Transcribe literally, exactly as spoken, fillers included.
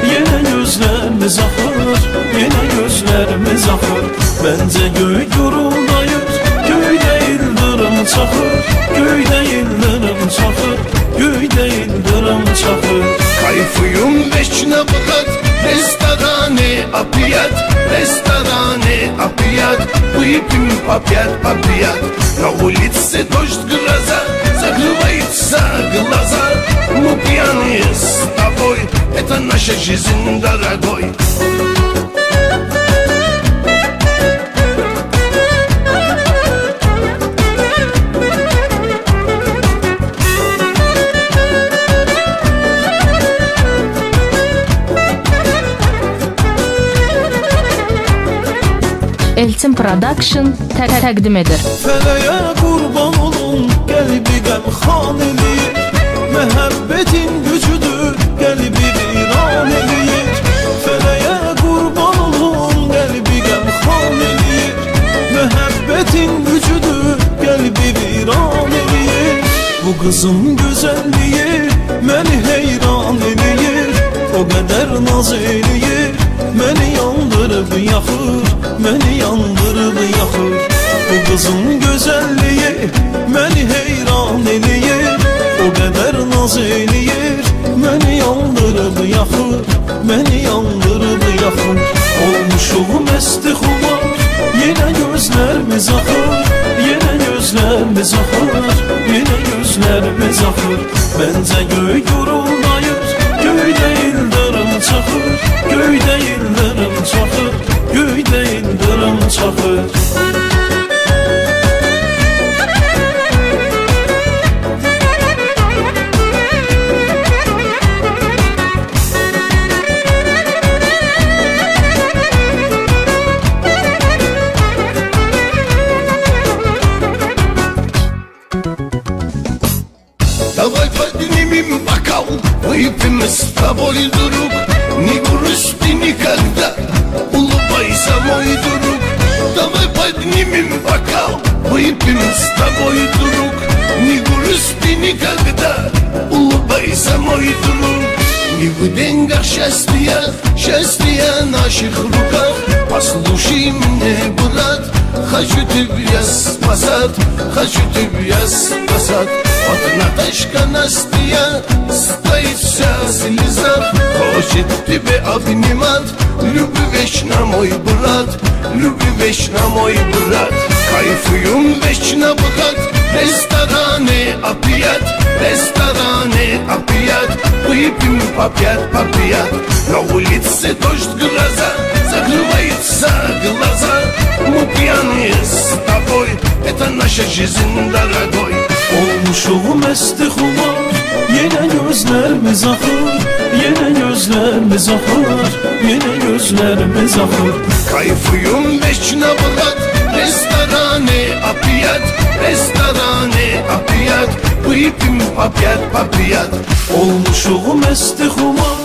yine gözlerimiz akır, yine gözlerimiz akır. Bence göy guruldayır, göyde yıldırım çakır, göyde yıldırım çakır, göyde yıldırım çakır. Kayfıyım veçne bıkat, restorane apiyat, restorane apiyat, выпьем по пять, по пять. На улице дождь, гроза, закрывается глаза. Мы пьяные с тобой, это наша жизнь, дорогой. Elçin Production təqdim edir. Fələyə qurban olun, qəlbi qəmxan eləyir. Məhəbbətin gücüdür, qəlbi viran eləyir. Fələyə qurban olun, qəlbi qəmxan eləyir. Məhəbbətin gücüdür, qəlbi viran eləyir. Bu qızın gözəlliyi məni heyran eləyir. O qədər naz eləyir, məni yandırıb yaxır, məni yandırıb yaxır. Bu qızın gözəlliyi məni heyran eləyir. O qədər naz eləyir, məni yandırıb yaxır, məni yandırıb yaxır. Olmuşuq məsti xumar, yenə gözlərimiz axır, yenə gözlərimiz axır, yenə gözlərimiz axır. Məncə göy guruldayır, göydə yıldırım çakır, göydə yıldırım çakır, göydə yıldırım çakır. Давай поднимем бокал, выпьем с тобой, друг. Не грусти никогда, улыбайся, мой друг. Давай поднимем бокал, выпьем с тобой, друг. Не грусти никогда, улыбайся, мой друг. И в деньгах счастья, счастье в наших руках. Послушай меня, брат, хочу тебя спасать, хочу тебя спасать. Вот Наташка Настя стоит вся в слезах, хочет тебя обнимать. Люби вечно, мой брат, люби вечно, мой брат. Кайфуем вечно, брат, рестораны опять, рестораны опять. Выпьем по пять, по пять. На улице дождь, гроза, закрываются глаза. Мы пьяные с тобой, это наша жизнь, дорогой. Olmuşuq məsti xumar, yenə gözlərimiz axır, yenə gözlərimiz axır, yenə gözlərimiz axır. Kayfıyım veçne bırak, restorane опять, restorane опять. Выпьем по пять, по пять. Olmuşuq məsti xumar,